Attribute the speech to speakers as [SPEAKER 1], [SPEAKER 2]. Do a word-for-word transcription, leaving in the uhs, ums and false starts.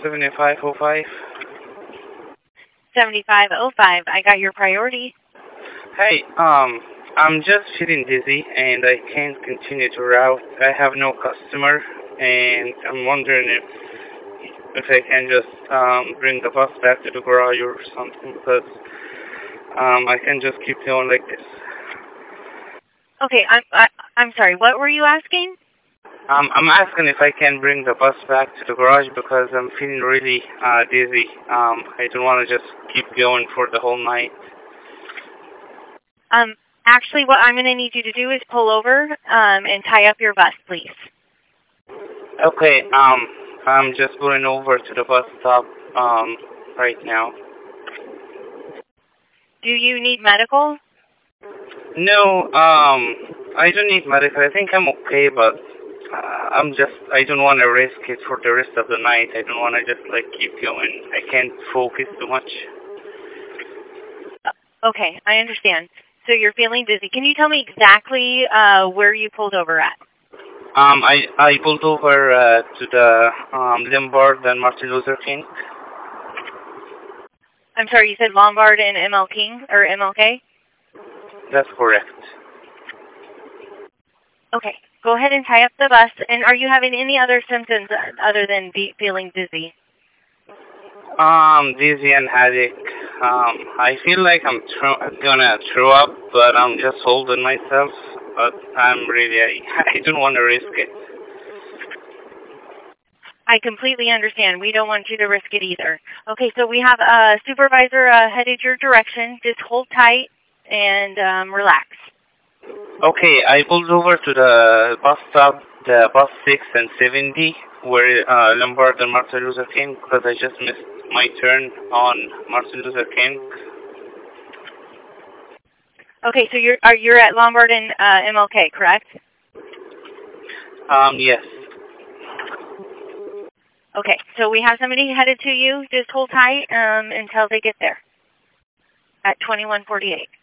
[SPEAKER 1] seventy-five oh five.
[SPEAKER 2] seventy-five oh five. I got your priority.
[SPEAKER 1] Hey, um, I'm just feeling dizzy and I can't continue to route. I have no customer and I'm wondering if if I can just um bring the bus back to the garage or something because um I can just keep going like this.
[SPEAKER 2] Okay, I'm I, I'm sorry. What were you asking?
[SPEAKER 1] Um, I'm asking if I can bring the bus back to the garage because I'm feeling really uh, dizzy. Um, I don't want to just keep going for the whole night.
[SPEAKER 2] Um, actually, what I'm going to need you to do is pull over um, and tie up your bus, please.
[SPEAKER 1] Okay, um, I'm just going over to the bus stop um, right now.
[SPEAKER 2] Do you need medical?
[SPEAKER 1] No, um, I don't need medical. I think I'm okay, but uh, I'm just, I don't want to risk it for the rest of the night. I don't want to just, like, keep going. I can't focus too much.
[SPEAKER 2] Okay, I understand. So you're feeling dizzy. Can you tell me exactly uh, where you pulled over at?
[SPEAKER 1] Um, I, I pulled over uh, to the um, Lombard and Martin Luther King.
[SPEAKER 2] I'm sorry, you said Lombard and M L King or M L K?
[SPEAKER 1] That's correct.
[SPEAKER 2] Okay, go ahead and tie up the bus. And are you having any other symptoms other than be feeling dizzy?
[SPEAKER 1] Um, dizzy and headache. Um, I feel like I'm tr- gonna throw up, but I'm just holding myself. But I'm really, I, I don't want to risk it.
[SPEAKER 2] I completely understand. We don't want you to risk it either. Okay, so we have a supervisor uh, headed your direction. Just hold tight and um, relax.
[SPEAKER 1] Okay, I pulled over to the bus stop, the bus six and seventy, where uh, Lombard and Martin Luther King, because I just missed my turn on Martin Luther King.
[SPEAKER 2] Okay, so you're are you're at Lombard and uh, M L K, correct?
[SPEAKER 1] Um, yes.
[SPEAKER 2] Okay, so we have somebody headed to you. Just hold tight um, until they get there at twenty-one forty-eight.